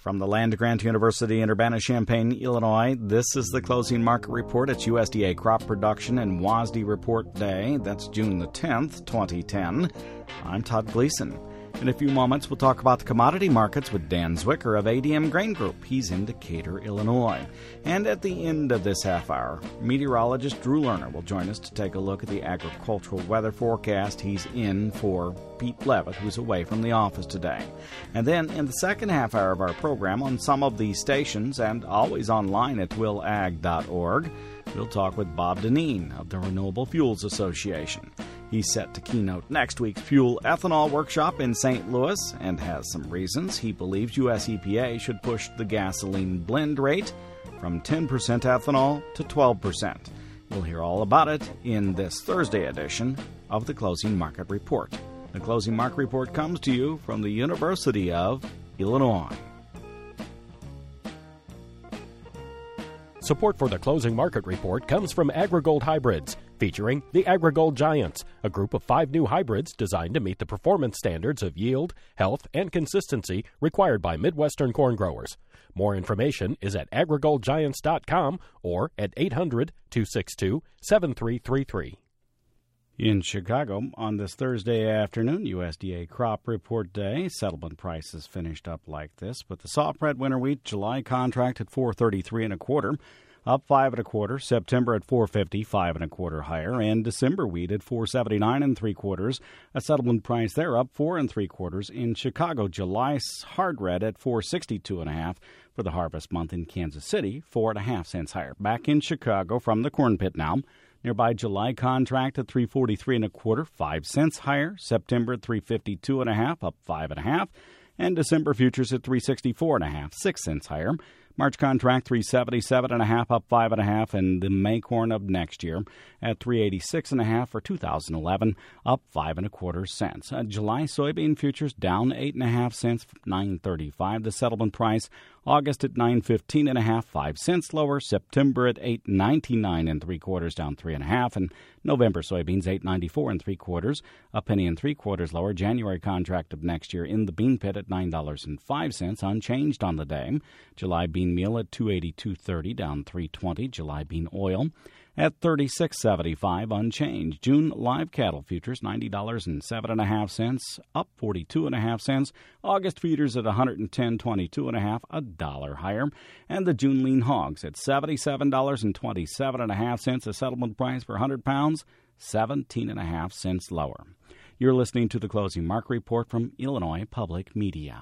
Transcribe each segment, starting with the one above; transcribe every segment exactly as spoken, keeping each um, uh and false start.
From the land-grant University in Urbana-Champaign, Illinois, this is the Closing Market Report. It's U S D A Crop Production and W A S D Report Day. That's June the tenth, twenty ten. I'm Todd Gleason. In a few moments, we'll talk about the commodity markets with Dan Zwicker of A D M Grain Group. He's in Decatur, Illinois. And at the end of this half hour, meteorologist Drew Lerner will join us to take a look at the agricultural weather forecast. He's in for Pete Levitt, who's away from the office today. And then in the second half hour of our program, on some of these stations and always online at will ag dot org, we'll talk with Bob Dineen of the Renewable Fuels Association. He's set to keynote next week's fuel ethanol workshop in Saint Louis and has some reasons he believes U S E P A should push the gasoline blend rate from ten percent ethanol to twelve percent. We'll hear all about it in this Thursday edition of the Closing Market Report. The Closing Market Report comes to you from the University of Illinois. Support for the Closing Market Report comes from AgriGold Hybrids, featuring the AgriGold Giants, a group of five new hybrids designed to meet the performance standards of yield, health, and consistency required by Midwestern corn growers. More information is at agri gold giants dot com or at eight hundred, two six two, seven three three three. In Chicago, on this Thursday afternoon, U S D A Crop Report Day, settlement prices finished up like this, but the soft red winter wheat July contract at four thirty-three and a quarter, up five and a quarter. September at four fifty, five and a quarter higher, and December wheat at four seventy-nine and three quarters. A settlement price there up four and three quarters. In Chicago, July hard red at four sixty-two and a half for the harvest month. In Kansas City, four and a half cents higher. Back in Chicago from the corn pit now. Nearby July contract at three forty-three and a quarter, five cents higher. September at three fifty-two and a half, up five and a half, and December futures at three sixty-four and a half, six cents higher. March contract three seventy-seven and a half, up five and a half, and the May corn of next year at three eighty-six and a half for two thousand eleven, up five and a quarter cents. Uh, July soybean futures down eight and a half cents, nine thirty-five. The settlement price. August at nine fifteen and a half, five cents lower. September at eight ninety-nine and three quarters, down three and a half, and November soybeans eight ninety-four and three quarters, a penny and three quarters lower. January contract of next year in the bean pit at nine dollars and five cents, unchanged on the day. July bean meal at two eighty-two thirty, down three twenty. July bean oil at thirty-six seventy-five, unchanged. June live cattle futures ninety dollars and seven and a half cents, up forty-two and a half cents. August feeders at one hundred ten twenty-two and a half, a dollar higher, and the June lean hogs at seventy-seven dollars and twenty-seven and a half cents. A settlement price per one hundred pounds, seventeen and a half cents lower. You're listening to the Closing Market Report from Illinois Public Media.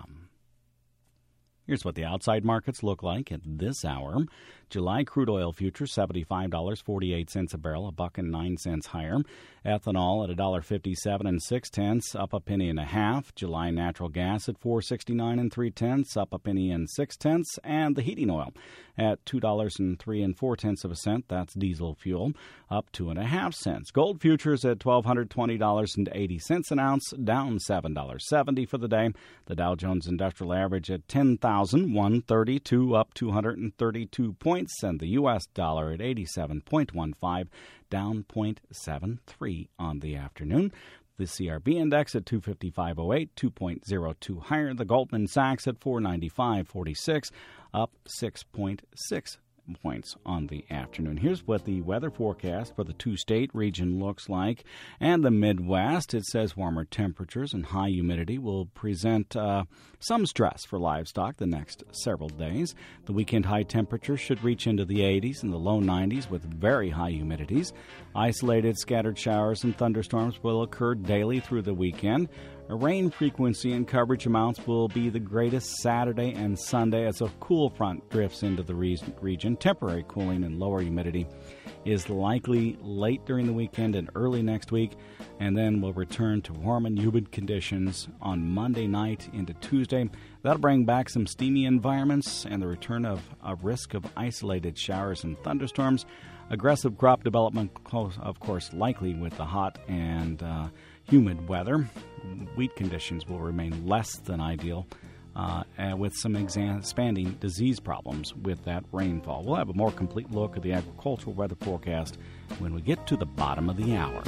Here's what the outside markets look like at this hour. July crude oil futures seventy-five dollars and forty-eight cents a barrel, a buck and nine cents higher. Ethanol at one dollar fifty-seven and six tenths, up a penny and a half. July natural gas at four sixty-nine and three tenths, up a penny and six tenths. And the heating oil at two dollars and three and four tenths of a cent. That's diesel fuel, up two and a half cents. Gold futures at one thousand two hundred twenty dollars and eighty cents an ounce, down seven dollars and seventy cents for the day. The Dow Jones Industrial Average at ten thousand one hundred thirty-two, up two hundred thirty-two points. And the U S dollar at eighty-seven point one five, down zero point seven three on the afternoon. The C R B index at two fifty-five oh eight, two point oh two higher. The Goldman Sachs at four ninety-five forty-six, up six point six points on the afternoon. Here's what the weather forecast for the two-state region looks like. And the Midwest, it says warmer temperatures and high humidity will present uh, some stress for livestock the next several days. The weekend high temperatures should reach into the eighties and the low nineties with very high humidities. Isolated scattered showers and thunderstorms will occur daily through the weekend. A rain frequency and coverage amounts will be the greatest Saturday and Sunday as a cool front drifts into the region. Temporary cooling and lower humidity is likely late during the weekend and early next week, and then we'll return to warm and humid conditions on Monday night into Tuesday. That'll bring back some steamy environments and the return of a risk of isolated showers and thunderstorms. Aggressive crop development, of course, likely with the hot and uh, humid weather. Wheat conditions will remain less than ideal, uh, and with some expanding disease problems with that rainfall. We'll have a more complete look at the agricultural weather forecast when we get to the bottom of the hour.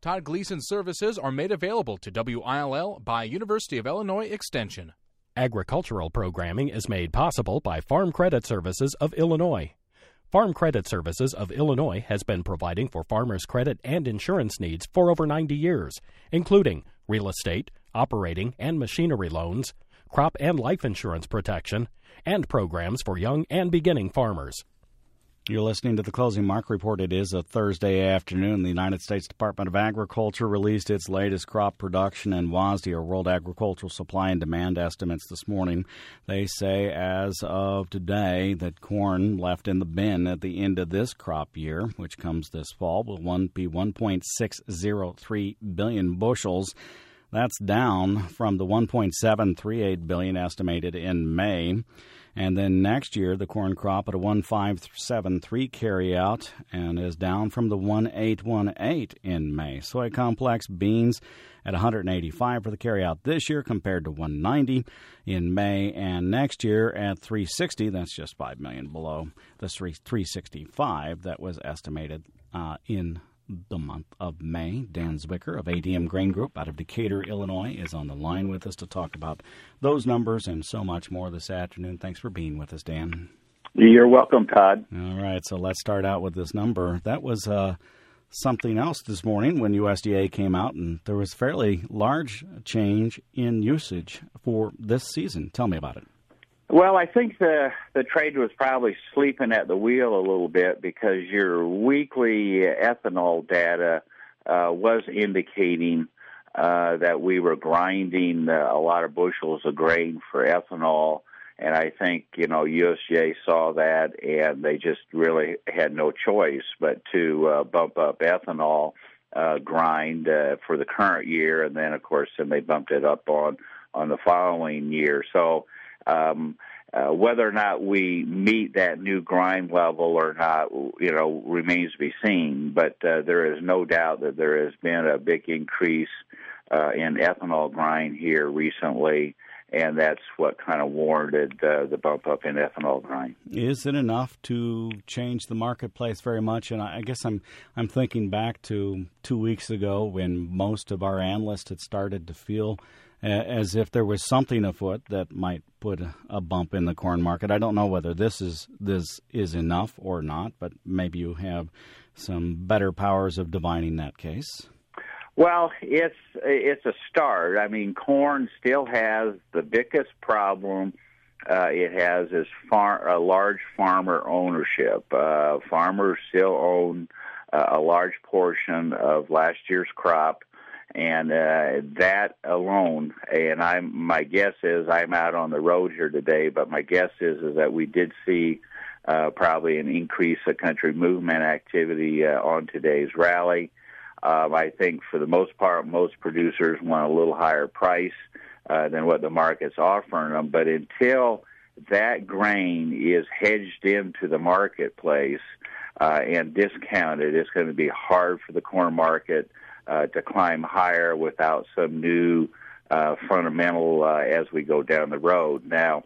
Todd Gleason services are made available to W I L L by University of Illinois Extension. Agricultural programming is made possible by Farm Credit Services of Illinois. Farm Credit Services of Illinois has been providing for farmers' credit and insurance needs for over ninety years, including real estate, operating and machinery loans, crop and life insurance protection, and programs for young and beginning farmers. You're listening to the Closing Market Report. It is a Thursday afternoon. The United States Department of Agriculture released its latest crop production and WASDE, or World Agricultural Supply and Demand estimates, this morning. They say as of today that corn left in the bin at the end of this crop year, which comes this fall, will be one point six zero three billion bushels. That's down from the one point seven three eight billion estimated in May. And then next year, the corn crop at a one point five seven three carryout and is down from the one point eight one eight in May. Soy complex beans at one hundred eighty-five for the carryout this year compared to one hundred ninety in May, and next year at three hundred sixty. That's just five million below the three hundred sixty-five that was estimated uh, in the month of May. Dan Zwicker of A D M Grain Group out of Decatur, Illinois, is on the line with us to talk about those numbers and so much more this afternoon. Thanks for being with us, Dan. You're welcome, Todd. All right, so let's start out with this number. That was uh, something else this morning when U S D A came out, and there was fairly large change in usage for this season. Tell me about it. Well, I think the the trade was probably sleeping at the wheel a little bit because your weekly ethanol data uh, was indicating uh, that we were grinding uh, a lot of bushels of grain for ethanol, and I think, you know, U S D A saw that, and they just really had no choice but to uh, bump up ethanol uh, grind uh, for the current year, and then, of course, then they bumped it up on, on the following year. So Um, uh, whether or not we meet that new grind level or not, you know, remains to be seen. But uh, there is no doubt that there has been a big increase uh, in ethanol grind here recently, and that's what kind of warranted uh, the bump up in ethanol grind. Is it enough to change the marketplace very much? And I guess I'm I'm thinking back to two weeks ago when most of our analysts had started to feel as if there was something afoot that might put a bump in the corn market. I don't know whether this is this is enough or not, but maybe you have some better powers of divining that case. Well, it's it's a start. I mean, corn still has the biggest problem uh, it has is far, a large farmer ownership. Uh, farmers still own uh, a large portion of last year's crop. And uh, that alone, and I'm my guess is I'm out on the road here today, but my guess is is that we did see uh, probably an increase of country movement activity uh, on today's rally. Uh, I think for the most part, most producers want a little higher price uh, than what the market's offering them. But until that grain is hedged into the marketplace uh, and discounted, it's going to be hard for the corn market Uh, to climb higher without some new uh, fundamental uh, as we go down the road. Now,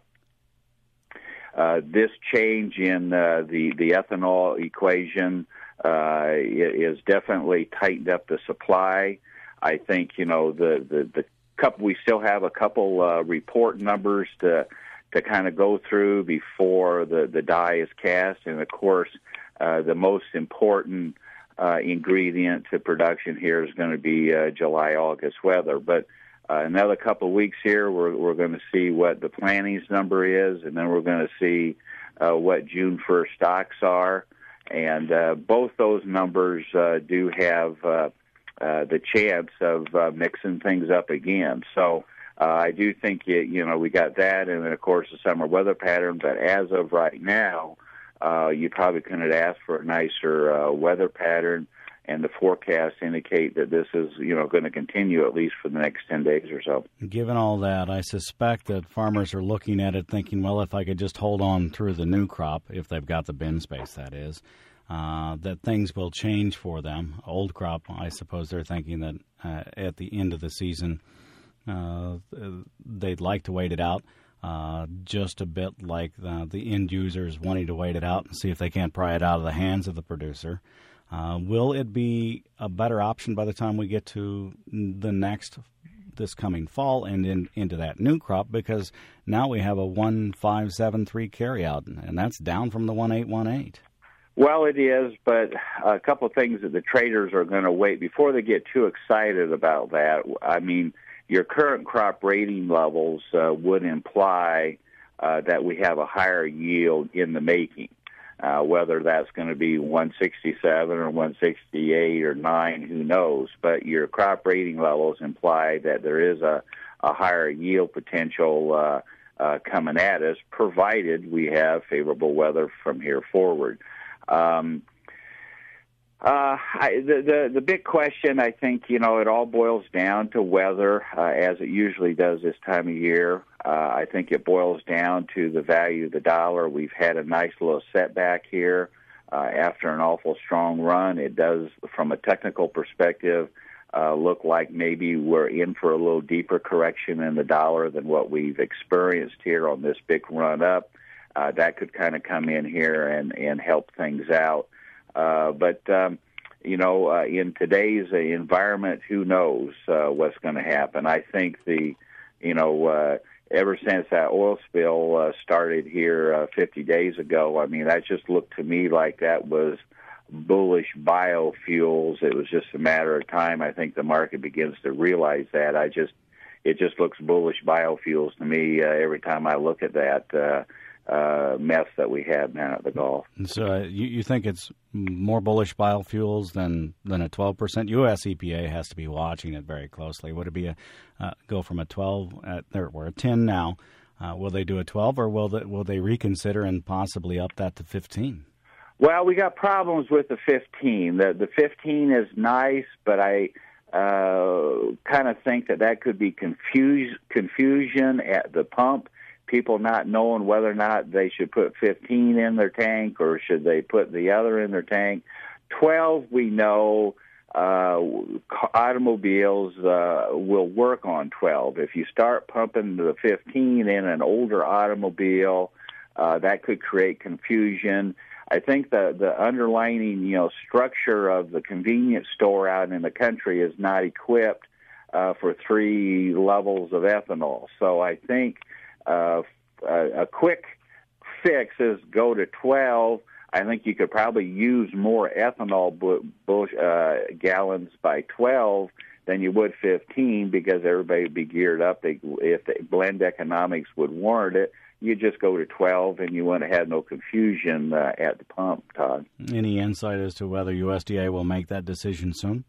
uh, this change in uh, the, the ethanol equation uh, is definitely tightened up the supply. I think, you know, the, the, the couple, we still have a couple uh, report numbers to to kind of go through before the, the die is cast. And, of course, uh, the most important Uh, ingredient to production here is going to be uh, July, August weather. But uh, another couple of weeks here, we're, we're going to see what the plantings number is, and then we're going to see uh, what June first stocks are. And uh, both those numbers uh, do have uh, uh, the chance of uh, mixing things up again. So uh, I do think, it, you know, we got that, and then, of course, the summer weather pattern. But as of right now, Uh, you probably couldn't ask for a nicer uh, weather pattern, and the forecasts indicate that this is, you know, going to continue at least for the next ten days or so. Given all that, I suspect that farmers are looking at it thinking, well, if I could just hold on through the new crop, if they've got the bin space, that is, uh, that things will change for them. Old crop, I suppose they're thinking that uh, at the end of the season, uh, they'd like to wait it out. Uh, just a bit like the, the end users wanting to wait it out and see if they can't pry it out of the hands of the producer. Uh, will it be a better option by the time we get to the next, this coming fall and in, into that new crop? Because now we have a one five seven three carryout, and that's down from the one eight one eight. Well, it is, but a couple of things that the traders are going to wait before they get too excited about that. I mean, your current crop rating levels uh, would imply uh, that we have a higher yield in the making. Uh, whether that's going to be one sixty-seven or one sixty-eight or nine, who knows? But your crop rating levels imply that there is a, a higher yield potential uh, uh, coming at us, provided we have favorable weather from here forward. Um, uh, I, the, the the big question, I think, you know, it all boils down to weather, uh, as it usually does this time of year. Uh, I think it boils down to the value of the dollar. We've had a nice little setback here uh, after an awful strong run. It does, from a technical perspective, uh, look like maybe we're in for a little deeper correction in the dollar than what we've experienced here on this big run up. Uh, that could kind of come in here and, and help things out. Uh, but, um, you know, uh, in today's uh, environment, who knows uh, what's going to happen. I think the, you know, uh, ever since that oil spill uh, started here uh, fifty days ago, I mean, that just looked to me like that was bullish biofuels. It was just a matter of time. I think the market begins to realize that. I just, it just looks bullish biofuels to me uh, every time I look at that uh, uh, mess that we have now at the Gulf. So uh, you, you think it's more bullish biofuels than, than a twelve percent? U S E P A has to be watching it very closely. Would it be a uh, go from a twelve, at, we're at ten now, uh, will they do a twelve, or will they, will they reconsider and possibly up that to fifteen? Well, we got problems with the fifteen. The, the fifteen is nice, but I uh, kind of think that that could be confuse, confusion at the pump. People not knowing whether or not they should put fifteen in their tank or should they put the other in their tank. twelve, we know uh, automobiles uh, will work on twelve. If you start pumping the fifteen in an older automobile, uh, that could create confusion. I think the, the underlying, you know, structure of the convenience store out in the country is not equipped uh, for three levels of ethanol. So I think Uh, a, a quick fix is go to twelve. I think you could probably use more ethanol bu- bu- uh, gallons by twelve than you would fifteen, because everybody would be geared up. They, if the blend economics would warrant it, you just go to twelve and you wouldn't have no confusion uh, at the pump, Todd. Any insight as to whether U S D A will make that decision soon?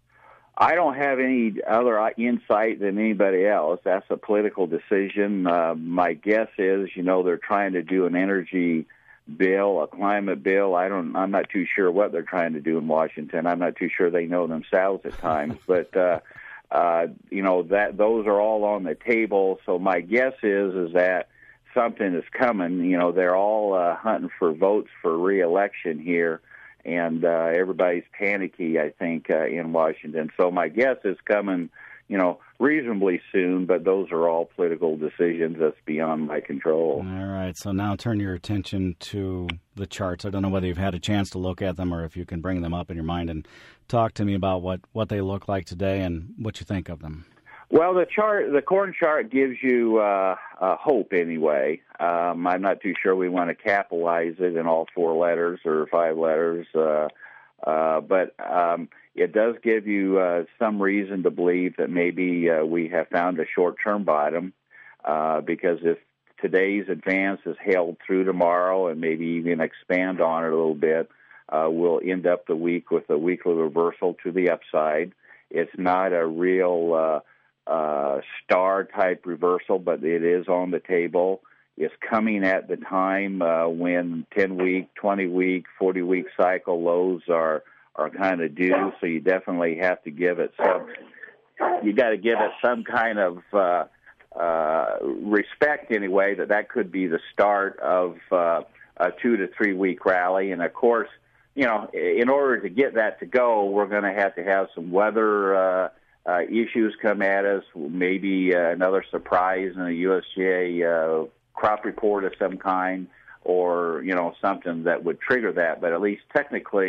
I don't have any other insight than anybody else. That's a political decision. Uh, my guess is, you know, they're trying to do an energy bill, a climate bill. I don't. I'm not too sure what they're trying to do in Washington. I'm not too sure they know themselves at times. But uh, uh, you know, that those are all on the table. So my guess is is that something is coming. You know, they're all uh, hunting for votes for re-election here. And uh, everybody's panicky, I think, uh, in Washington. So my guess is coming, you know, reasonably soon, but those are all political decisions that's beyond my control. All right, so now turn your attention to the charts. I don't know whether you've had a chance to look at them or if you can bring them up in your mind and talk to me about what, what they look like today and what you think of them. Well, the chart, the corn chart gives you uh, uh, hope anyway. Um, I'm not too sure we want to capitalize it in all four letters or five letters, uh, uh, but um, it does give you uh, some reason to believe that maybe uh, we have found a short-term bottom, uh, because if today's advance is held through tomorrow and maybe even expand on it a little bit, uh, we'll end up the week with a weekly reversal to the upside. It's not a real uh, Uh, star-type reversal, but it is on the table. It's coming at the time uh, when ten-week, twenty-week, forty-week cycle lows are are kind of due. So you definitely have to give it some. You got to give it some kind of uh, uh, respect anyway. That that could be the start of uh, a two to three week rally, and of course, you know, in order to get that to go, we're going to have to have some weather Uh, Uh, issues come at us, maybe uh, another surprise in a U S D A uh, crop report of some kind, or, you know, something that would trigger that. But at least technically,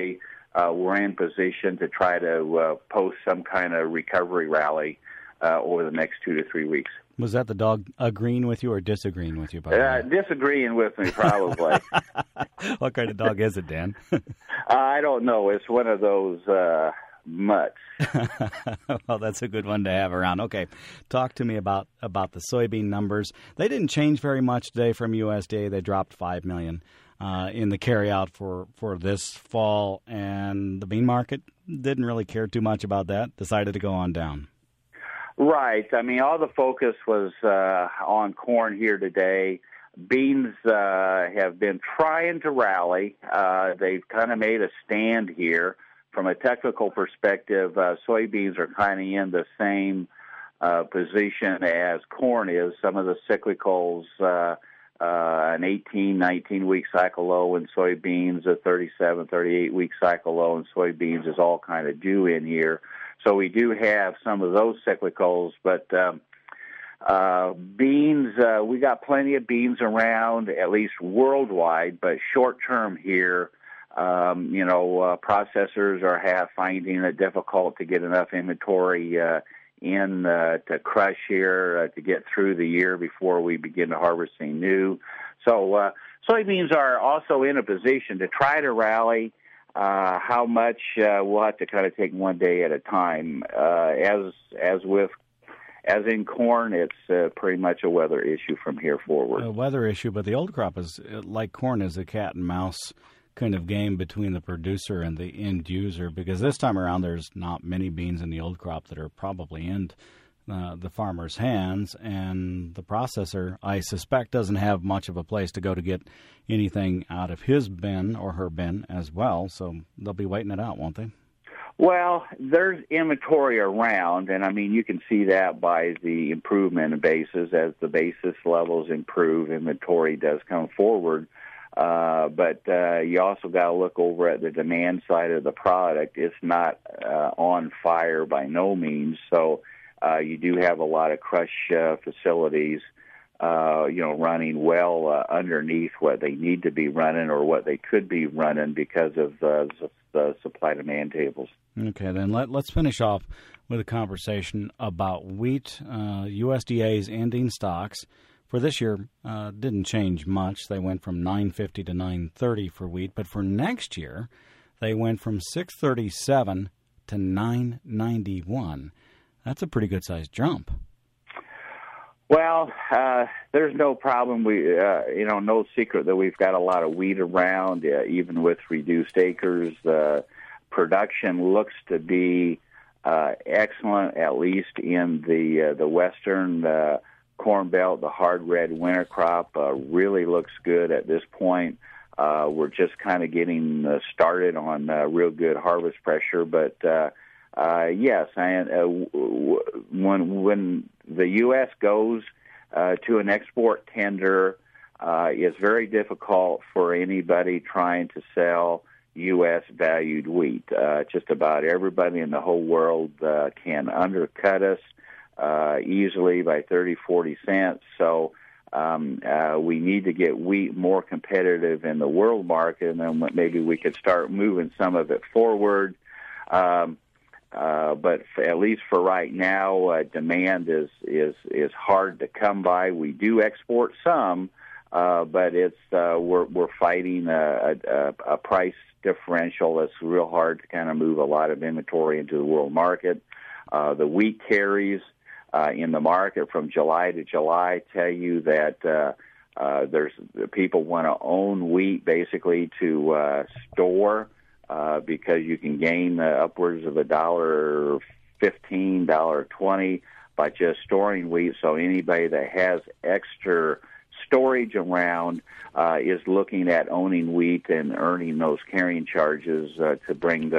uh, we're in position to try to uh, post some kind of recovery rally uh, over the next two to three weeks. Was that the dog agreeing with you or disagreeing with you? By uh, disagreeing with me, probably. What kind of dog is it, Dan? I don't know. It's one of those uh, mutts. Well, that's a good one to have around. Okay, talk to me about, about the soybean numbers. They didn't change very much today from U S D A. They dropped five million dollars uh, in the carryout for, for this fall, and the bean market didn't really care too much about that, decided to go on down. Right. I mean, all the focus was uh, on corn here today. Beans uh, have been trying to rally. Uh, they've kind of made a stand here. From a technical perspective, uh, soybeans are kind of in the same uh, position as corn is. Some of the cyclicals, uh, uh, an eighteen, nineteen-week cycle low in soybeans, a thirty-seven, thirty-eight-week cycle low in soybeans is all kind of due in here. So we do have some of those cyclicals, but um, uh, beans, uh, we got plenty of beans around, at least worldwide, but short-term here, um, you know, uh, processors are half finding it difficult to get enough inventory uh, in uh, to crush here uh, to get through the year before we begin to harvesting new. So uh, soybeans are also in a position to try to rally. Uh, how much uh, we'll have to kind of take one day at a time. Uh, as as with as in corn, it's uh, pretty much a weather issue from here forward. A weather issue, but the old crop is like corn is a cat and mouse kind of game between the producer and the end user. Because this time around, there's not many beans in the old crop that are probably in uh, the farmer's hands, and the processor, I suspect, doesn't have much of a place to go to get anything out of his bin or her bin as well, so they'll be waiting it out, won't they? Well, there's inventory around, and I mean, you can see that by the improvement in basis. As the basis levels improve, inventory does come forward. Uh, but uh, you also got to look over at the demand side of the product. It's not uh, on fire by no means, so uh, you do have a lot of crush uh, facilities Uh, you know, running well uh, underneath what they need to be running or what they could be running because of uh, the supply-demand tables. Okay, then let, let's finish off with a conversation about wheat. Uh, U S D A's ending stocks for this year uh, didn't change much. They went from nine fifty to nine thirty for wheat, but for next year, they went from six thirty-seven to nine ninety-one. That's a pretty good-sized jump. Well, uh, there's no problem. We, uh, you know, no secret that we've got a lot of wheat around, uh, even with reduced acres. Uh, production looks to be uh, excellent, at least in the uh, the western uh, corn belt. The hard red winter crop uh, really looks good at this point. Uh, we're just kind of getting uh, started on uh, real good harvest pressure, but. Uh, Uh, yes, and uh, w- when when the U S goes uh, to an export tender, uh, it's very difficult for anybody trying to sell U S valued wheat. Uh, just about everybody in the whole world uh, can undercut us uh, easily by thirty, forty cents. So um, uh, we need to get wheat more competitive in the world market, and then maybe we could start moving some of it forward. Um, Uh, but for, at least for right now, uh, demand is, is is hard to come by. We do export some, uh, but it's uh, we're we're fighting a, a, a price differential that's real hard to kind of move a lot of inventory into the world market. Uh, the wheat carries uh, in the market from July to July tell you that uh, uh, there's people want to own wheat basically to uh, store. Uh, because you can gain uh, upwards of a dollar fifteen, dollar twenty by just storing wheat. So anybody that has extra storage around uh, is looking at owning wheat and earning those carrying charges uh, to bring their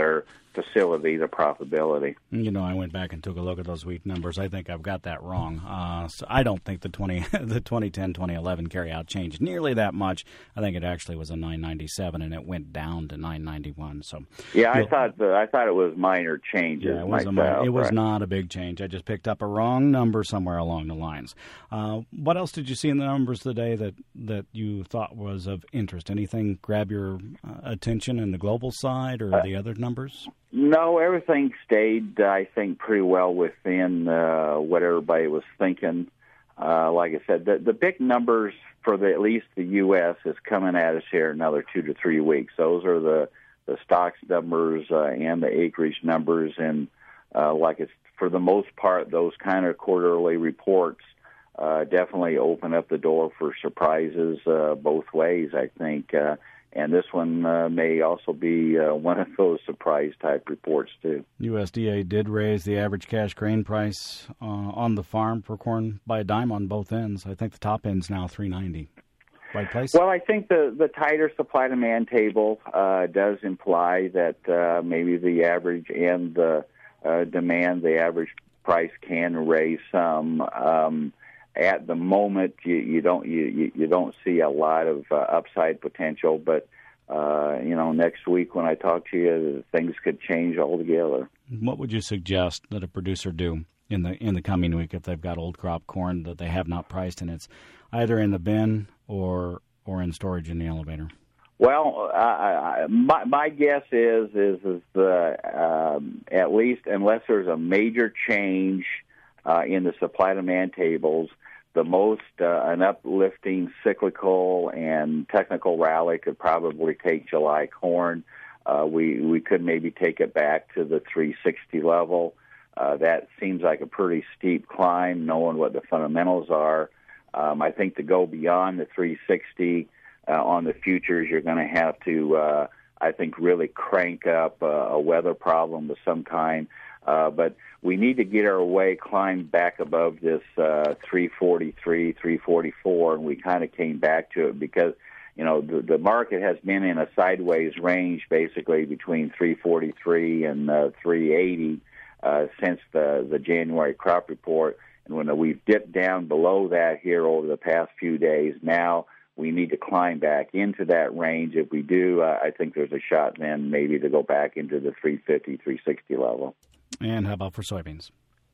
facility the profitability. You know, I went back and took a look at those wheat numbers. I think I've got that wrong. Uh, so I don't think the twenty the twenty ten twenty eleven carryout changed nearly that much. I think it actually was a nine ninety-seven, and it went down to nine ninety-one. So yeah, I thought the, I thought it was minor changes. Yeah, it was, myself, a minor, it was right? not a big change. I just picked up a wrong number somewhere along the lines. Uh, what else did you see in the numbers today that, that you thought was of interest? Anything grab your uh, attention in the global side or uh, the other numbers? No, everything stayed, I think, pretty well within uh, what everybody was thinking. Uh, like I said, the, the big numbers for the, at least the U S is coming at us here another two to three weeks. Those are the, the stocks numbers uh, and the acreage numbers. And uh, like it's for the most part, those kind of quarterly reports uh, definitely open up the door for surprises uh, both ways, I think. Uh, And this one uh, may also be uh, one of those surprise-type reports, too. U S D A did raise the average cash grain price uh, on the farm for corn by a dime on both ends. I think the top end's now three ninety. Right place? Well, I think the, the tighter supply-demand table uh, does imply that uh, maybe the average and the uh, demand, the average price can raise some. Um At the moment, you, you don't you, you don't see a lot of uh, upside potential, but uh, you know, next week when I talk to you, things could change altogether. What would you suggest that a producer do in the in the coming week if they've got old crop corn that they have not priced and it's either in the bin or or in storage in the elevator? Well, uh, my my guess is is is the um, at least unless there's a major change uh, in the supply-demand tables, the most uh, an uplifting cyclical and technical rally could probably take July corn. Uh, we we could maybe take it back to the three sixty level. Uh, that seems like a pretty steep climb, knowing what the fundamentals are. Um, I think to go beyond the three sixty uh, on the futures, you're going to have to, uh, I think, really crank up uh, a weather problem of some kind. Uh, but we need to get our way, climb back above this uh, three forty-three, three forty-four, and we kind of came back to it because, you know, the, the market has been in a sideways range basically between three forty-three and uh, three eighty uh, since the, the January crop report. And when we've dipped down below that here over the past few days, now we need to climb back into that range. If we do, uh, I think there's a shot then maybe to go back into the three fifty, three sixty level. And how about for soybeans?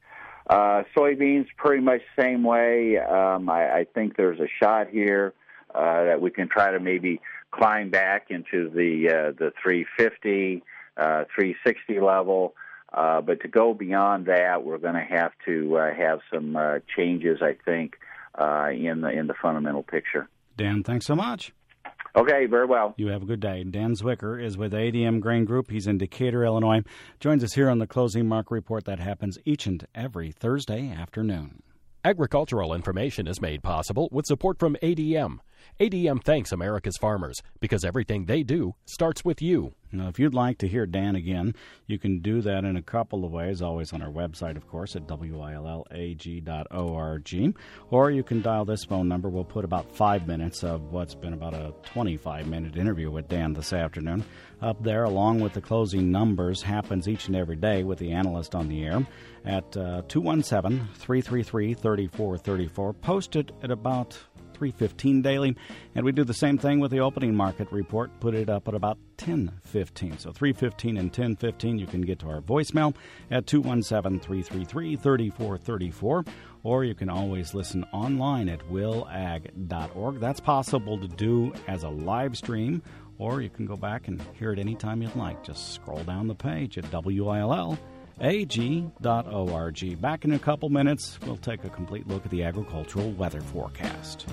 Uh, soybeans, pretty much same way. Um, I, I think there's a shot here uh, that we can try to maybe climb back into the uh, the three fifty, uh, three sixty level. Uh, but to go beyond that, we're going to have to uh, have some uh, changes, I think, uh, in the in the fundamental picture. Dan, thanks so much. Okay, very well. You have a good day. Dan Zwicker is with A D M Grain Group. He's in Decatur, Illinois. Joins us here on the Closing Market Report that happens each and every Thursday afternoon. Agricultural information is made possible with support from A D M. A D M thanks America's farmers because everything they do starts with you. Now, if you'd like to hear Dan again, you can do that in a couple of ways, always on our website, of course, at W I L L A G dot org, or you can dial this phone number. We'll put about five minutes of what's been about a twenty-five minute interview with Dan this afternoon up there, along with the closing numbers. Happens each and every day with the analyst on the air at uh, two one seven, three three three, three four three four, posted at about three fifteen daily, and we do the same thing with the opening market report, put it up at about ten fifteen. So three fifteen and ten fifteen, you can get to our voicemail at two one seven, three three three, three four three four, or you can always listen online at will ag dot org. That's possible to do as a live stream, or you can go back and hear it anytime you'd like. Just scroll down the page at W I L L A G dot org. Back in a couple minutes, we'll take a complete look at the agricultural weather forecast.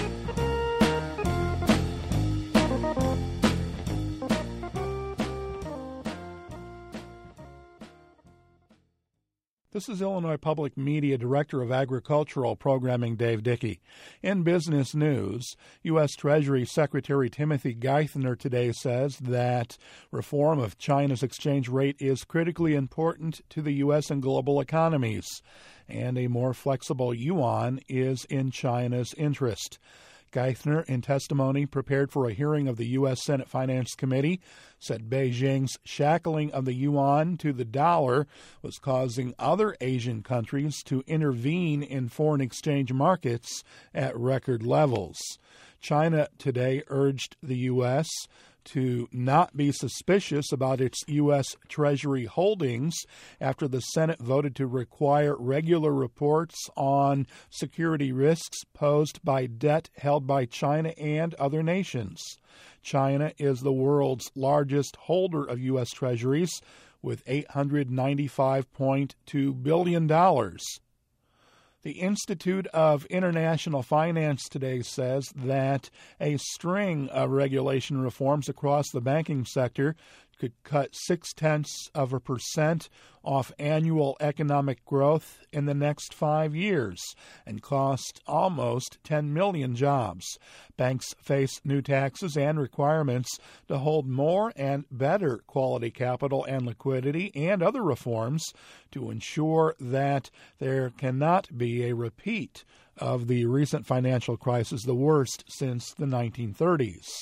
This is Illinois Public Media Director of Agricultural Programming Dave Dickey. In business news, U S. Treasury Secretary Timothy Geithner today says that reform of China's exchange rate is critically important to the U S and global economies, and a more flexible yuan is in China's interest. Geithner, in testimony prepared for a hearing of the U S. Senate Finance Committee, said Beijing's shackling of the yuan to the dollar was causing other Asian countries to intervene in foreign exchange markets at record levels. China today urged the U S to not be suspicious about its U S. Treasury holdings after the Senate voted to require regular reports on security risks posed by debt held by China and other nations. China is the world's largest holder of U S. Treasuries with eight hundred ninety-five point two billion dollars. The Institute of International Finance today says that a string of regulation reforms across the banking sector could cut six-tenths of a percent off annual economic growth in the next five years and cost almost ten million jobs. Banks face new taxes and requirements to hold more and better quality capital and liquidity and other reforms to ensure that there cannot be a repeat of the recent financial crisis, the worst since the nineteen thirties.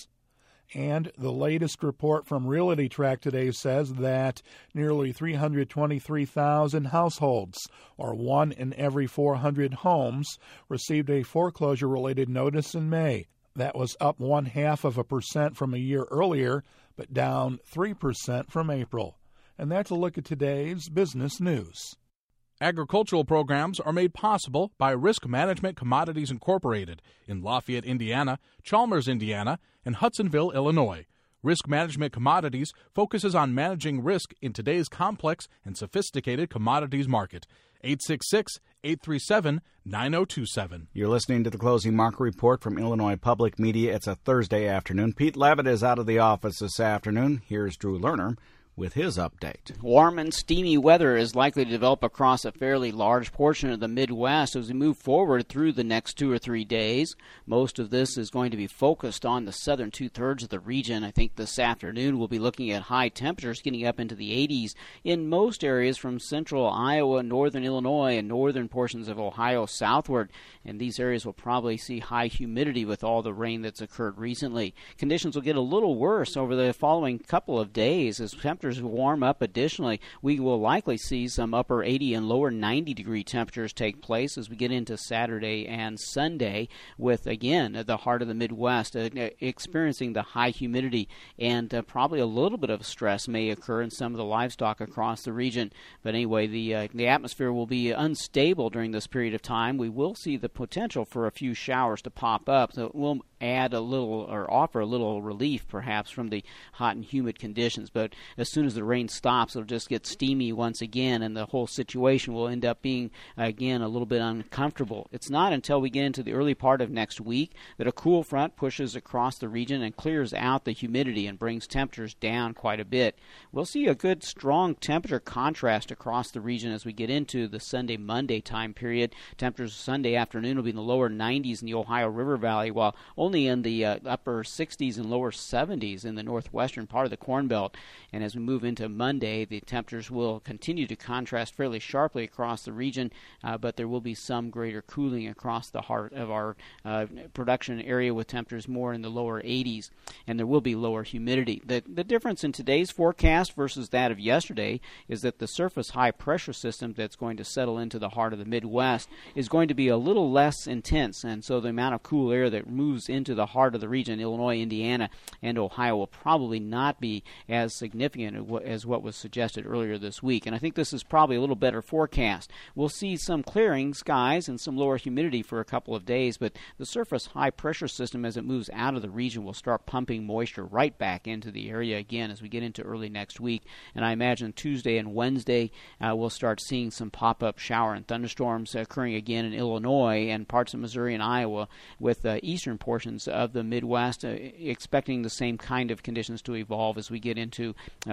And the latest report from Realty Track today says that nearly three hundred twenty-three thousand households, or one in every four hundred homes, received a foreclosure-related notice in May. That was up one half of a percent from a year earlier, but down three percent from April. And that's a look at today's business news. Agricultural programs are made possible by Risk Management Commodities Incorporated in Lafayette, Indiana, Chalmers, Indiana, and Hudsonville, Illinois. Risk Management Commodities focuses on managing risk in today's complex and sophisticated commodities market. eight six six, eight three seven, nine zero two seven. You're listening to the Closing Market Report from Illinois Public Media. It's a Thursday afternoon. Pete Levitt is out of the office this afternoon. Here's Drew Lerner with his update. Warm and steamy weather is likely to develop across a fairly large portion of the Midwest as we move forward through the next two or three days. Most of this is going to be focused on the southern two-thirds of the region. I think this afternoon we'll be looking at high temperatures getting up into the eighties in most areas from central Iowa, northern Illinois, and northern portions of Ohio southward. And these areas will probably see high humidity with all the rain that's occurred recently. Conditions will get a little worse over the following couple of days as temperatures warm up additionally. We will likely see some upper eighty and lower ninety degree temperatures take place as we get into Saturday and Sunday, with again the heart of the Midwest uh, experiencing the high humidity, and uh, probably a little bit of stress may occur in some of the livestock across the region. But anyway, the uh, the atmosphere will be unstable during this period of time. We will see the potential for a few showers to pop up, so it will add a little or offer a little relief perhaps from the hot and humid conditions. But as soon as the rain stops, it'll just get steamy once again, and the whole situation will end up being again a little bit uncomfortable. It's not until we get into the early part of next week that a cool front pushes across the region and clears out the humidity and brings temperatures down quite a bit. We'll see a good strong temperature contrast across the region as we get into the Sunday Monday time period. Temperatures Sunday afternoon will be in the lower nineties in the Ohio River Valley, while only in the uh, upper sixties and lower seventies in the northwestern part of the Corn Belt. And as we move into Monday, the temperatures will continue to contrast fairly sharply across the region, uh, but there will be some greater cooling across the heart of our uh, production area with temperatures more in the lower eighties, and there will be lower humidity. The, the difference in today's forecast versus that of yesterday is that the surface high pressure system that's going to settle into the heart of the Midwest is going to be a little less intense, and so the amount of cool air that moves into the heart of the region, Illinois, Indiana, and Ohio, will probably not be as significant as what was suggested earlier this week. And I think this is probably a little better forecast. We'll see some clearing skies and some lower humidity for a couple of days, but the surface high pressure system, as it moves out of the region, will start pumping moisture right back into the area again as we get into early next week. And I imagine Tuesday and Wednesday uh, we'll start seeing some pop-up shower and thunderstorms occurring again in Illinois and parts of Missouri and Iowa, with the uh, eastern portions of the Midwest uh, expecting the same kind of conditions to evolve as we get into uh,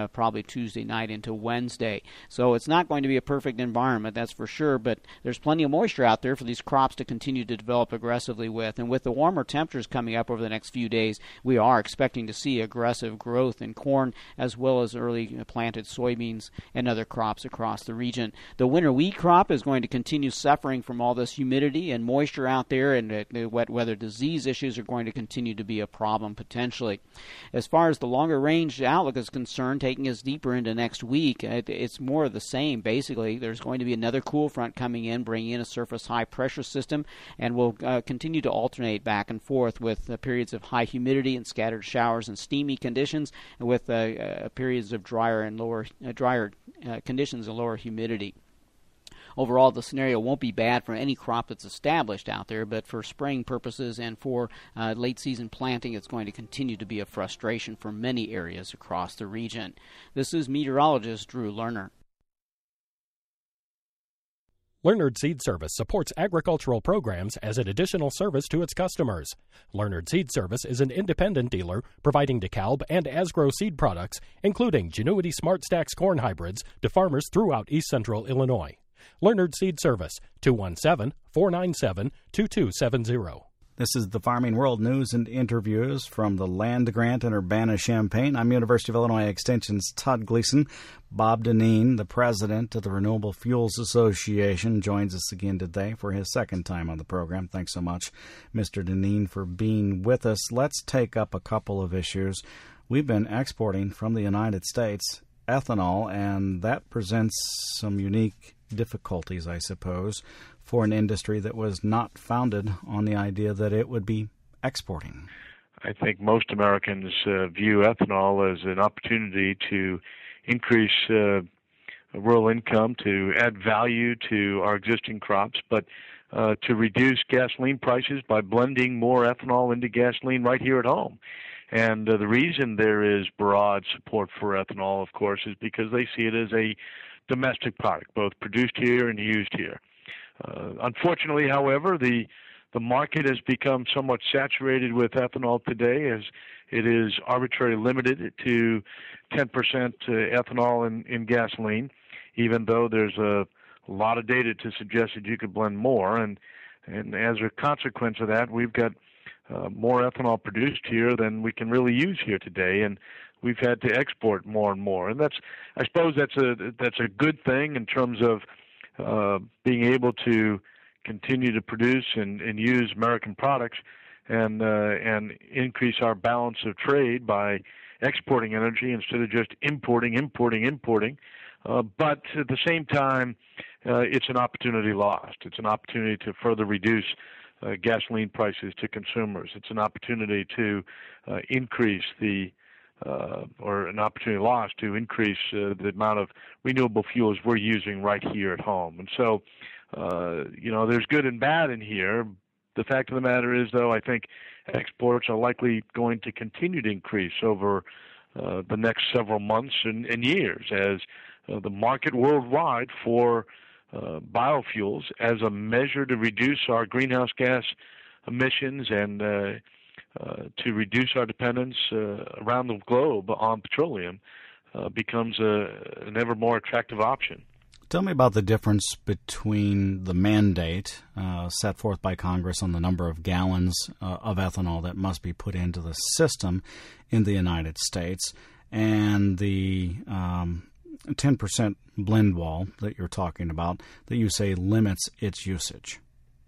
uh, probably Tuesday night into Wednesday. So it's not going to be a perfect environment, that's for sure, but there's plenty of moisture out there for these crops to continue to develop aggressively with. And with the warmer temperatures coming up over the next few days, we are expecting to see aggressive growth in corn as well as early planted soybeans and other crops across the region. The winter wheat crop is going to continue suffering from all this humidity and moisture out there, and uh, the wet weather disease issues are going to continue to be a problem potentially. As far as the longer range outlook is concerned, taking us deeper into next week, it, it's more of the same basically. There's going to be another cool front coming in, bringing in a surface high pressure system, and will uh, continue to alternate back and forth with uh, periods of high humidity and scattered showers and steamy conditions, and with uh, uh, periods of drier and lower uh, drier uh, conditions and lower humidity. Overall, the scenario won't be bad for any crop that's established out there, but for spraying purposes and for uh, late-season planting, it's going to continue to be a frustration for many areas across the region. This is meteorologist Drew Lerner. Leonard Seed Service supports agricultural programs as an additional service to its customers. Leonard Seed Service is an independent dealer providing DeKalb and Asgrow seed products, including Genuity Smart Stacks corn hybrids, to farmers throughout east central Illinois. Leonard Seed Service, two one seven, four nine seven, two two seven zero. This is the Farming World news and interviews from the land grant in Urbana-Champaign. I'm University of Illinois Extension's Todd Gleason. Bob Dineen, the president of the Renewable Fuels Association, joins us again today for his second time on the program. Thanks so much, Mister Dineen, for being with us. Let's take up a couple of issues. We've been exporting from the United States ethanol, and that presents some unique difficulties, I suppose, for an industry that was not founded on the idea that it would be exporting. I think most Americans uh, view ethanol as an opportunity to increase uh, rural income, to add value to our existing crops, but uh, to reduce gasoline prices by blending more ethanol into gasoline right here at home. And uh, the reason there is broad support for ethanol, of course, is because they see it as a domestic product, both produced here and used here. Uh, unfortunately, however, the the market has become somewhat saturated with ethanol today, as it is arbitrarily limited to ten percent uh, ethanol in, in gasoline, even though there's a, a lot of data to suggest that you could blend more. And, and as a consequence of that, we've got uh, more ethanol produced here than we can really use here today, and we've had to export more and more. And that's, I suppose that's a that's a good thing in terms of uh, being able to continue to produce and, and use American products and uh, and increase our balance of trade by exporting energy instead of just importing, importing, importing. Uh, but at the same time, uh, it's an opportunity lost. It's an opportunity to further reduce uh, gasoline prices to consumers. It's an opportunity to uh, increase the Uh, or an opportunity lost to increase uh, the amount of renewable fuels we're using right here at home. And so, uh, you know, there's good and bad in here. The fact of the matter is, though, I think exports are likely going to continue to increase over uh, the next several months and, and years as uh, the market worldwide for uh, biofuels as a measure to reduce our greenhouse gas emissions and uh, Uh, to reduce our dependence uh, around the globe on petroleum uh, becomes a, an ever more attractive option. Tell me about the difference between the mandate uh, set forth by Congress on the number of gallons uh, of ethanol that must be put into the system in the United States and the um, ten percent blend wall that you're talking about that you say limits its usage.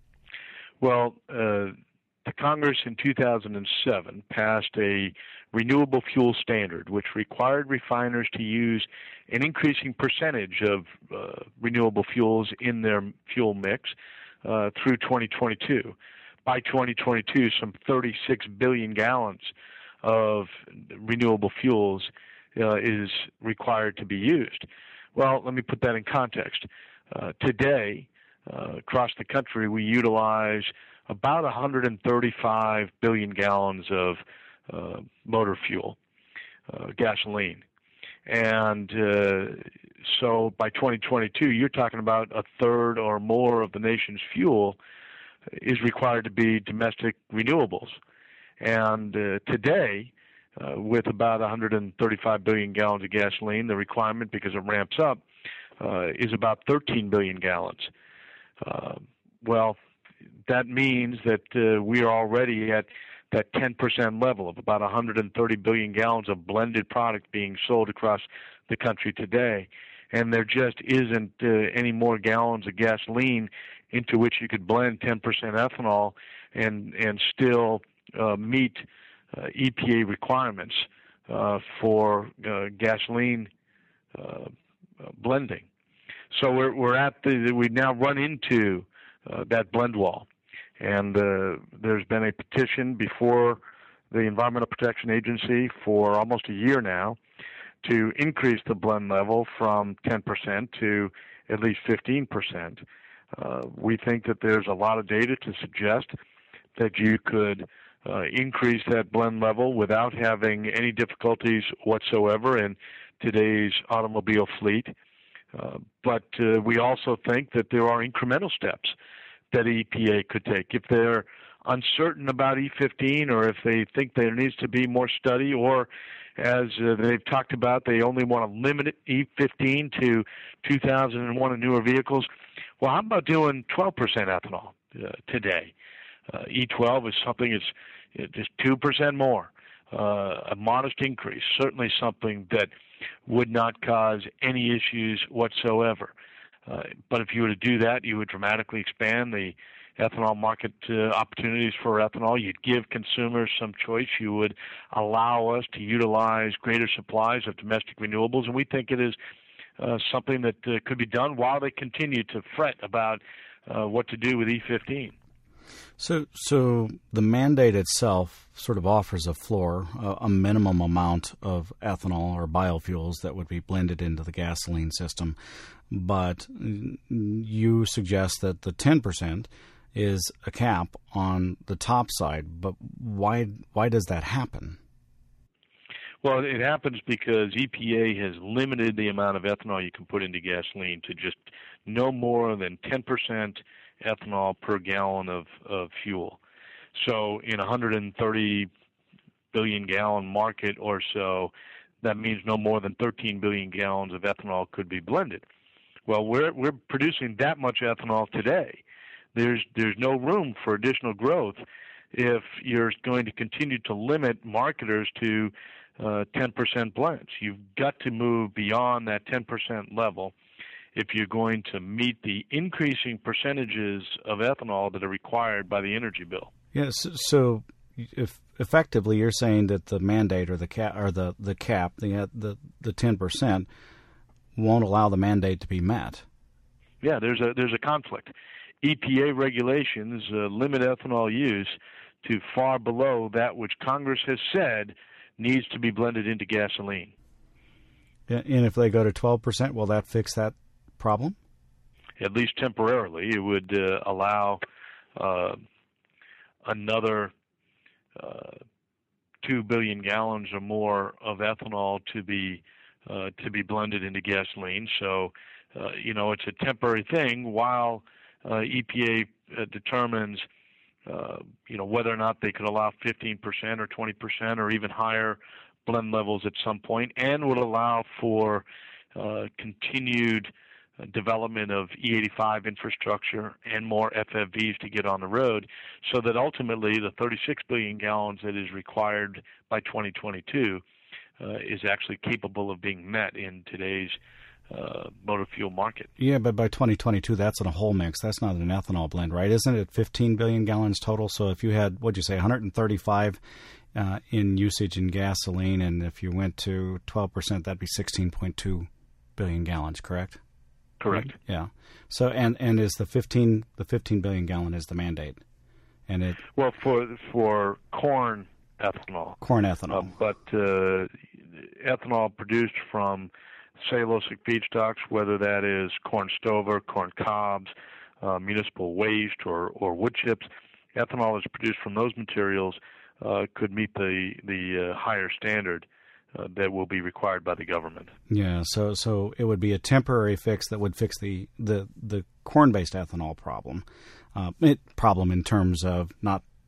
Well, uh, the Congress in two thousand seven passed a renewable fuel standard, which required refiners to use an increasing percentage of uh, renewable fuels in their fuel mix uh, through twenty twenty-two. By twenty twenty-two, some thirty-six billion gallons of renewable fuels uh, is required to be used. Well, let me put that in context. Uh, today, uh, across the country, we utilize about one hundred thirty-five billion gallons of uh, motor fuel, uh, gasoline. And uh, so by twenty twenty-two, you're talking about a third or more of the nation's fuel is required to be domestic renewables. And uh, today, uh, with about one hundred thirty-five billion gallons of gasoline. The requirement, because it ramps up, uh, is about thirteen billion gallons. Uh, well, that means that uh, we are already at that ten percent level of about one hundred thirty billion gallons of blended product being sold across the country today. And there just isn't uh, any more gallons of gasoline into which you could blend ten percent ethanol and and still uh, meet uh, E P A requirements uh, for uh, gasoline uh, blending. So we're we're at the we now run into uh, that blend wall, and uh, there's been a petition before the Environmental Protection Agency for almost a year now to increase the blend level from ten percent to at least fifteen percent. Uh, we think that there's a lot of data to suggest that you could uh, increase that blend level without having any difficulties whatsoever in today's automobile fleet. Uh, but uh, we also think that there are incremental steps that E P A could take. If they're uncertain about E fifteen, or if they think there needs to be more study, or as uh, they've talked about, they only want to limit E fifteen to two thousand one and newer vehicles. Well, how about doing twelve percent ethanol uh, today? Uh, E twelve is something that's just two percent more, uh, a modest increase, certainly something that would not cause any issues whatsoever. Uh, but if you were to do that, you would dramatically expand the ethanol market uh, opportunities for ethanol. You'd give consumers some choice. You would allow us to utilize greater supplies of domestic renewables, and we think it is uh, something that uh, could be done while they continue to fret about uh, what to do with E fifteen. So, so the mandate itself sort of offers a floor, a, a minimum amount of ethanol or biofuels that would be blended into the gasoline system, but you suggest that the ten percent is a cap on the top side. But why why does that happen? Well, it happens because E P A has limited the amount of ethanol you can put into gasoline to just no more than ten percent ethanol per gallon of, of fuel. So in a one hundred thirty billion gallon market or so, that means no more than thirteen billion gallons of ethanol could be blended. Well, we're we're producing that much ethanol today. There's there's no room for additional growth if you're going to continue to limit marketers to uh, ten percent blends. You've got to move beyond that ten percent level if you're going to meet the increasing percentages of ethanol that are required by the energy bill. Yes. So, if effectively you're saying that the mandate or the cap or the, the cap, the the the ten percent, won't allow the mandate to be met. Yeah, there's a there's a conflict. E P A regulations uh, limit ethanol use to far below that which Congress has said needs to be blended into gasoline. And if they go to twelve percent, will that fix that problem? At least temporarily. It would uh, allow uh, another uh, two billion gallons or more of ethanol to be uh, to be blended into gasoline. So, uh, you know, it's a temporary thing while uh, E P A uh, determines, uh, you know, whether or not they could allow fifteen percent or twenty percent or even higher blend levels at some point, and would allow for uh, continued development of E eighty-five infrastructure and more F F Vs to get on the road, so that ultimately the thirty-six billion gallons that is required by twenty twenty-two uh, is actually capable of being met in today's uh, motor fuel market. Yeah, but by twenty twenty-two, that's in a whole mix. That's not an ethanol blend, right? Isn't it fifteen billion gallons total? So if you had, what'd you say, one hundred thirty-five uh, in usage in gasoline, and if you went to twelve percent, that'd be sixteen point two billion gallons, correct? Correct. Yeah. So and, and is the fifteen the fifteen billion gallon is the mandate, and it well for for corn ethanol. Corn ethanol. Uh, but uh, ethanol produced from cellulosic feedstocks, whether that is corn stover, corn cobs, uh, municipal waste, or or wood chips, ethanol is produced from those materials uh, could meet the the uh, higher standard Uh, that will be required by the government. Yeah, so so it would be a temporary fix that would fix the the, the corn-based ethanol problem. Uh, it problem in terms of not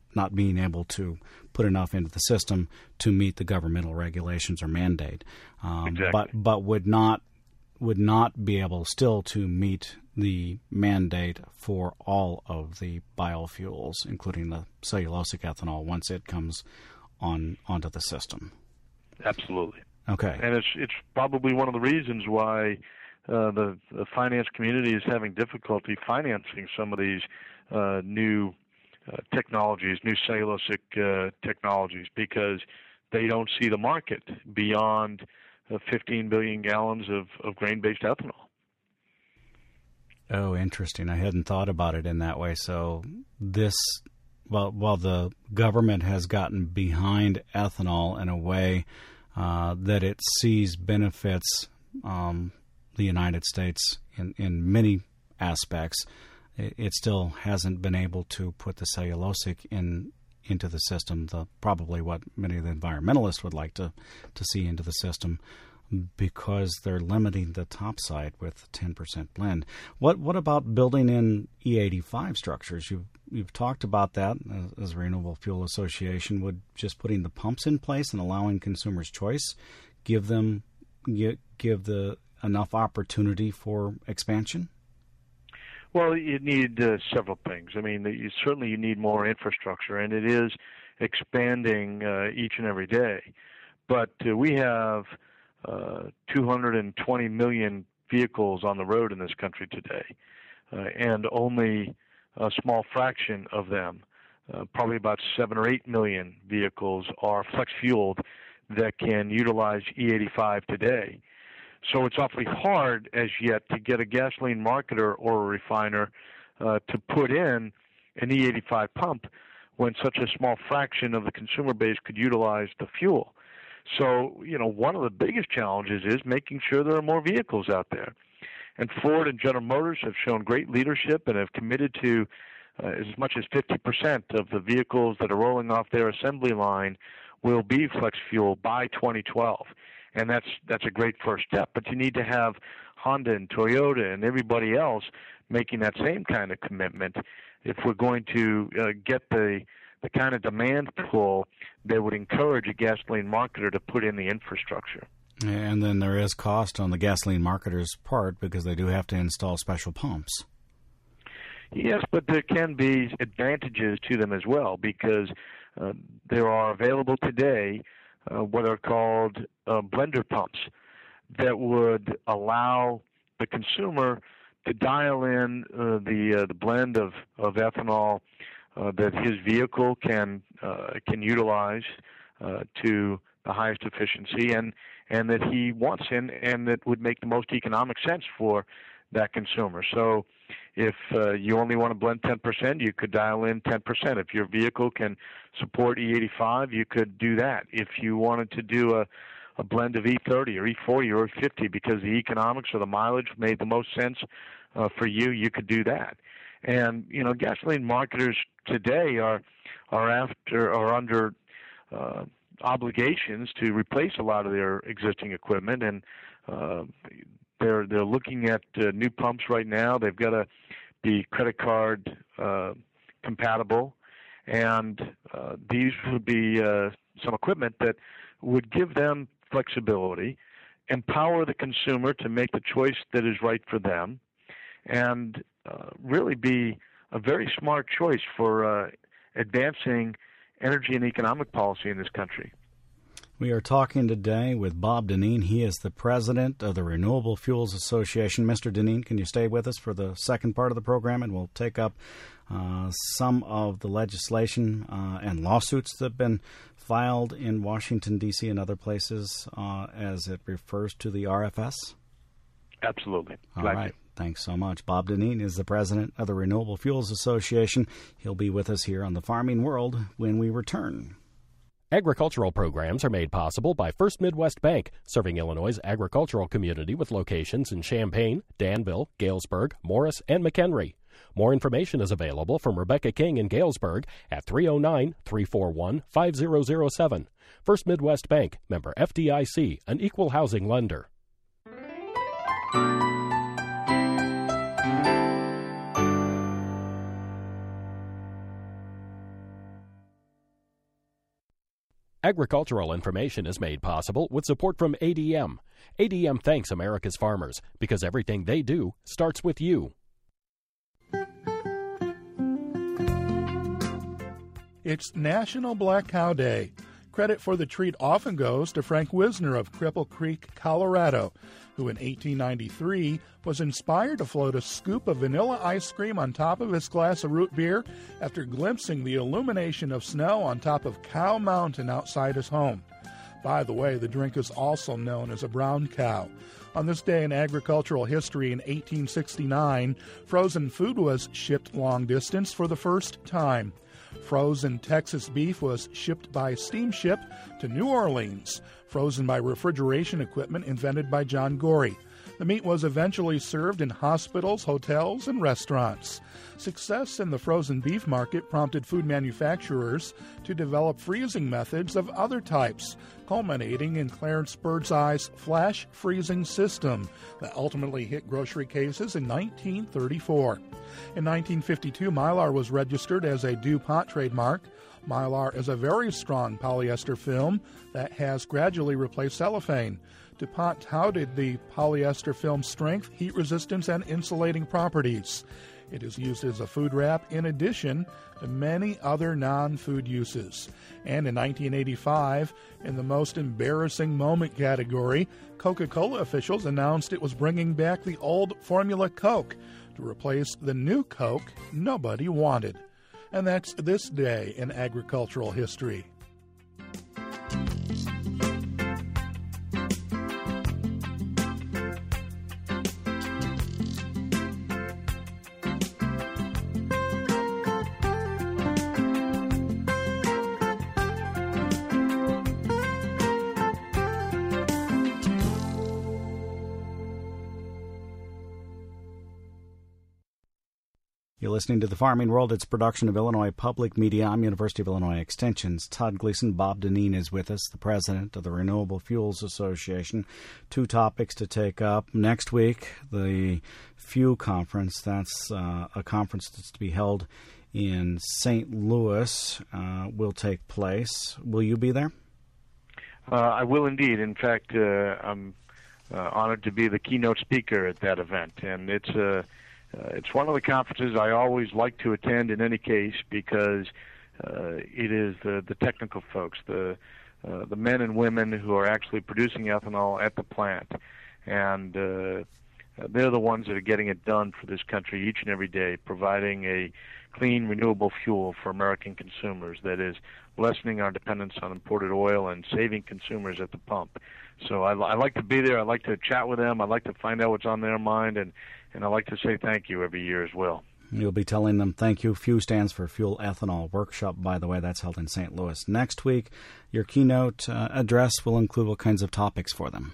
not being able to put enough into the system to meet the governmental regulations or mandate, um, exactly. but but would not would not be able still to meet the mandate for all of the biofuels, including the cellulosic ethanol, once it comes on onto the system. Absolutely. Okay. And it's it's probably one of the reasons why uh, the, the finance community is having difficulty financing some of these uh, new uh, technologies, new cellulosic uh, technologies, because they don't see the market beyond uh, fifteen billion gallons of, of grain-based ethanol. Oh, interesting. I hadn't thought about it in that way. So this, well, while the government has gotten behind ethanol in a way uh, that it sees benefits um, the United States in, in many aspects, it, it still hasn't been able to put the cellulosic in into the system, the probably what many of the environmentalists would like to, to see into the system, because they're limiting the topside with ten percent blend. What what about building in E eighty-five structures? You've, you've talked about that as, as a Renewable Fuel Association. Would just putting the pumps in place and allowing consumers choice give them give, give the enough opportunity for expansion? Well, you need uh, several things. I mean, you, certainly you need more infrastructure, and it is expanding uh, each and every day. But uh, we have uh, two hundred twenty million vehicles on the road in this country today, uh, and only a small fraction of them, uh, probably about seven or eight million vehicles, are flex-fueled that can utilize E eighty-five today. So it's awfully hard as yet to get a gasoline marketer or a refiner uh, to put in an E eighty-five pump when such a small fraction of the consumer base could utilize the fuel. So, you know, one of the biggest challenges is making sure there are more vehicles out there. And Ford and General Motors have shown great leadership and have committed to uh, as much as fifty percent of the vehicles that are rolling off their assembly line will be flex fuel by twenty twelve. And that's that's a great first step. But you need to have Honda and Toyota and everybody else making that same kind of commitment if we're going to uh, get the the kind of demand pull that would encourage a gasoline marketer to put in the infrastructure. And then there is cost on the gasoline marketer's part because they do have to install special pumps. Yes, but there can be advantages to them as well, because uh, there are available today Uh, what are called uh, blender pumps that would allow the consumer to dial in uh, the uh, the blend of, of ethanol uh, that his vehicle can uh, can utilize uh, to the highest efficiency and and that he wants in, and that would make the most economic sense for that consumer. So if uh, you only want to blend ten percent, you could dial in ten percent. If your vehicle can support E eighty-five, you could do that. If you wanted to do a, a blend of E thirty or E forty or E fifty because the economics or the mileage made the most sense uh, for you, you could do that. And, you know, gasoline marketers today are are after are under uh, obligations to replace a lot of their existing equipment, and uh, They're they're looking at uh, new pumps right now. They've got to be credit card uh, compatible, and uh, these would be uh, some equipment that would give them flexibility, empower the consumer to make the choice that is right for them, and uh, really be a very smart choice for uh, advancing energy and economic policy in this country. We are talking today with Bob Dineen. He is the president of the Renewable Fuels Association. Mister Dineen, can you stay with us for the second part of the program, and we'll take up uh, some of the legislation uh, and lawsuits that have been filed in Washington, D C and other places uh, as it refers to the R F S? Absolutely. All Glad right. to. Thanks so much. Bob Dineen is the president of the Renewable Fuels Association. He'll be with us here on The Farming World when we return. Agricultural programs are made possible by First Midwest Bank, serving Illinois' agricultural community with locations in Champaign, Danville, Galesburg, Morris, and McHenry. More information is available from Rebecca King in Galesburg at three oh nine, three four one, five oh oh seven. First Midwest Bank, member F D I C, an equal housing lender. Agricultural information is made possible with support from A D M. A D M thanks America's farmers because everything they do starts with you. It's National Black Cow Day. Credit for the treat often goes to Frank Wisner of Cripple Creek, Colorado, who in eighteen ninety-three was inspired to float a scoop of vanilla ice cream on top of his glass of root beer after glimpsing the illumination of snow on top of Cow Mountain outside his home. By the way, the drink is also known as a brown cow. On this day in agricultural history in eighteen sixty-nine, frozen food was shipped long distance for the first time. Frozen Texas beef was shipped by steamship to New Orleans, frozen by refrigeration equipment invented by John Gorey. The meat was eventually served in hospitals, hotels, and restaurants. Success in the frozen beef market prompted food manufacturers to develop freezing methods of other types, culminating in Clarence Birdseye's flash freezing system that ultimately hit grocery cases in nineteen thirty-four. In nineteen fifty-two, Mylar was registered as a DuPont trademark. Mylar is a very strong polyester film that has gradually replaced cellophane. DuPont touted the polyester film's strength, heat resistance, and insulating properties. It is used as a food wrap in addition to many other non-food uses. And in nineteen eighty-five, in the most embarrassing moment category, Coca-Cola officials announced it was bringing back the old Formula Coke to replace the new Coke nobody wanted. And that's this day in agricultural history. You're listening to The Farming World. It's a production of Illinois Public Media. I'm University of Illinois Extension's Todd Gleason. Bob Dineen is with us, the president of the Renewable Fuels Association. Two topics to take up. Next week, the F U Conference. That's uh, a conference that's to be held in Saint Louis. Uh, will take place. Will you be there? Uh, I will indeed. In fact, uh, I'm uh, honored to be the keynote speaker at that event. And it's a uh, Uh, it's one of the conferences I always like to attend in any case because uh, it is the, the technical folks, the uh, the men and women who are actually producing ethanol at the plant. And uh, they're the ones that are getting it done for this country each and every day, providing a clean, renewable fuel for American consumers that is lessening our dependence on imported oil and saving consumers at the pump. So I, I like to be there. I like to chat with them. I like to find out what's on their mind, and, and I like to say thank you every year as well. You'll be telling them thank you. F U stands for Fuel Ethanol Workshop, by the way. That's held in Saint Louis. Next week, your keynote uh, address will include what kinds of topics for them?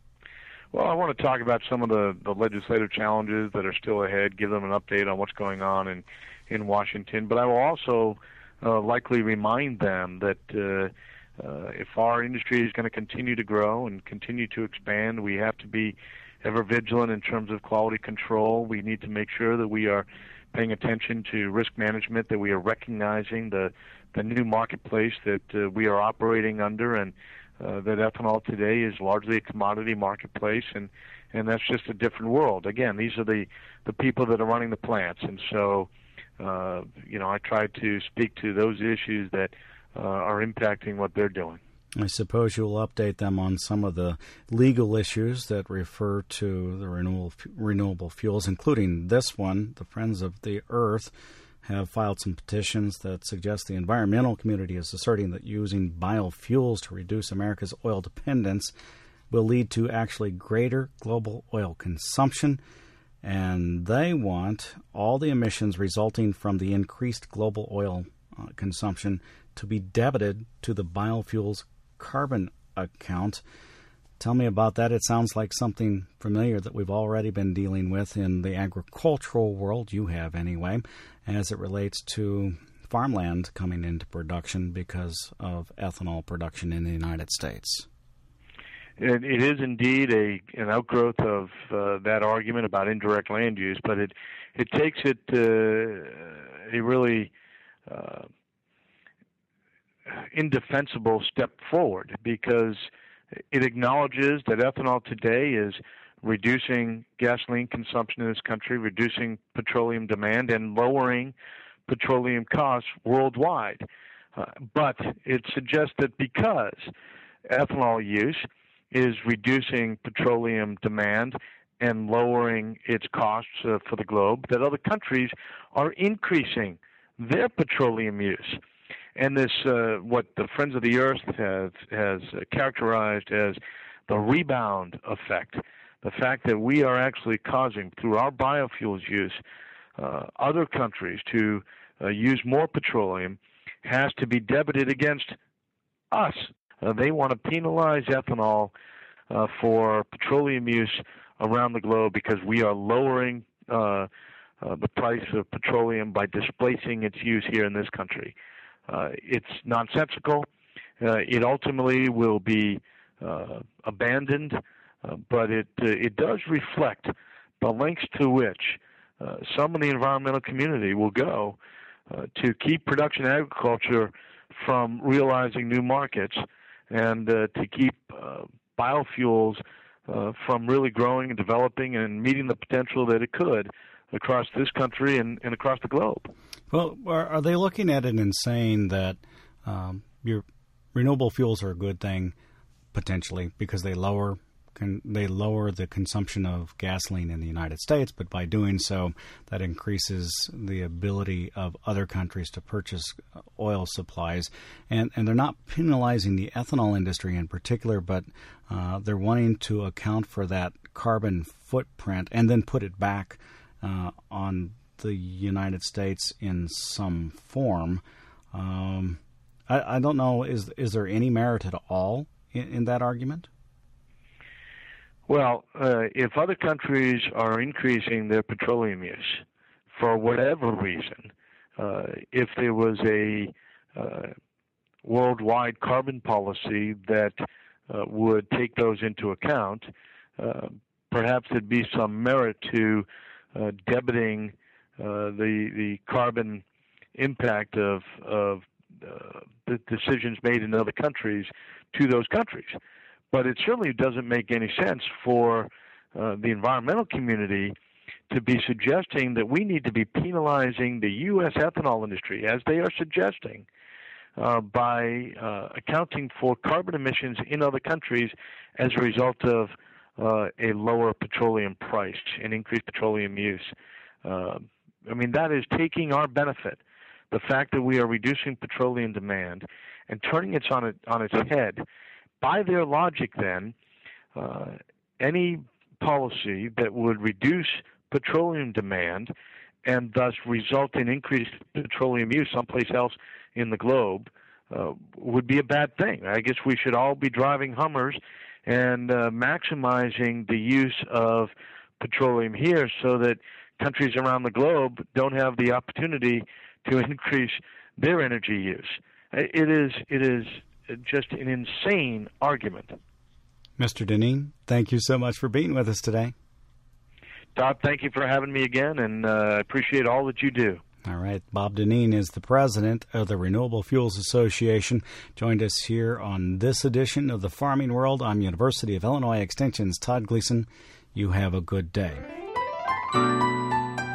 Well, I want to talk about some of the, the legislative challenges that are still ahead, give them an update on what's going on in, in Washington. But I will also uh, likely remind them that uh, uh, if our industry is going to continue to grow and continue to expand, we have to be ever vigilant in terms of quality control. We need to make sure that we are paying attention to risk management, that we are recognizing the, the new marketplace that uh, we are operating under, and uh, that ethanol today is largely a commodity marketplace, and, and that's just a different world. Again, these are the, the people that are running the plants, and so uh, you know, I try to speak to those issues that uh, are impacting what they're doing. I suppose you'll update them on some of the legal issues that refer to the renewable, renewable fuels, including this one. The Friends of the Earth have filed some petitions that suggest the environmental community is asserting that using biofuels to reduce America's oil dependence will lead to actually greater global oil consumption. And they want all the emissions resulting from the increased global oil uh, consumption to be debited to the biofuels carbon account. Tell me about that. It sounds like something familiar that we've already been dealing with in the agricultural world, you have anyway, as it relates to farmland coming into production because of ethanol production in the United States. It, it is indeed a an outgrowth of uh, that argument about indirect land use, but it it takes it uh, a really uh, indefensible step forward because it acknowledges that ethanol today is reducing gasoline consumption in this country, reducing petroleum demand, and lowering petroleum costs worldwide. Uh, but it suggests that because ethanol use is reducing petroleum demand and lowering its costs uh, for the globe, that other countries are increasing their petroleum use. And this, uh, what the Friends of the Earth has, has characterized as the rebound effect, the fact that we are actually causing, through our biofuels use, uh, other countries to uh, use more petroleum, has to be debited against us. Uh, they want to penalize ethanol uh, for petroleum use around the globe because we are lowering uh, uh, the price of petroleum by displacing its use here in this country. Uh, it's nonsensical. Uh, it ultimately will be uh, abandoned, uh, but it uh, it does reflect the lengths to which uh, some of the environmental community will go uh, to keep production agriculture from realizing new markets and uh, to keep uh, biofuels uh, from really growing and developing and meeting the potential that it could across this country and, and across the globe. Well, are, are they looking at it and saying that um, your renewable fuels are a good thing potentially because they lower can they lower the consumption of gasoline in the United States, but by doing so, that increases the ability of other countries to purchase oil supplies, and and they're not penalizing the ethanol industry in particular, but uh, they're wanting to account for that carbon footprint and then put it back uh, on the United States in some form. Um, I, I don't know. Is is there any merit at all in, in that argument? Well, uh, if other countries are increasing their petroleum use for whatever reason, uh, if there was a uh, worldwide carbon policy that uh, would take those into account, uh, perhaps there'd be some merit to uh, debiting uh, the the carbon impact of of uh, the decisions made in other countries to those countries. But it certainly doesn't make any sense for uh, the environmental community to be suggesting that we need to be penalizing the U S ethanol industry, as they are suggesting, uh, by uh, accounting for carbon emissions in other countries as a result of uh, a lower petroleum price and increased petroleum use. Uh, I mean, that is taking our benefit, the fact that we are reducing petroleum demand and turning it on, it, on its head. By their logic, then, uh, any policy that would reduce petroleum demand and thus result in increased petroleum use someplace else in the globe uh, would be a bad thing. I guess we should all be driving Hummers and uh, maximizing the use of petroleum here so that countries around the globe don't have the opportunity to increase their energy use. It is, it is just an insane argument. Mister Dineen, thank you so much for being with us today. Todd, thank you for having me again, and I uh, appreciate all that you do. All right. Bob Dineen is the president of the Renewable Fuels Association. Joined us here on this edition of the Farming World. I'm University of Illinois Extension's Todd Gleason. You have a good day.